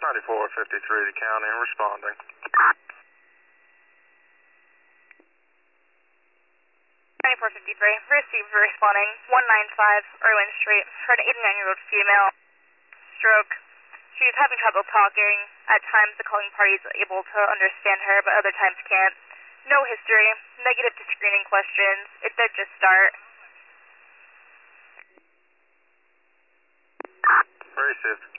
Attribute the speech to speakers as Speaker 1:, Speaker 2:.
Speaker 1: 9453 to county and responding.
Speaker 2: 9453, received responding, 195 Irwin Street, for an 89-year-old female, stroke. She's having trouble talking. At times the calling party is able to understand her, but other times can't. No history, negative to screening questions. It did just start.
Speaker 1: Received.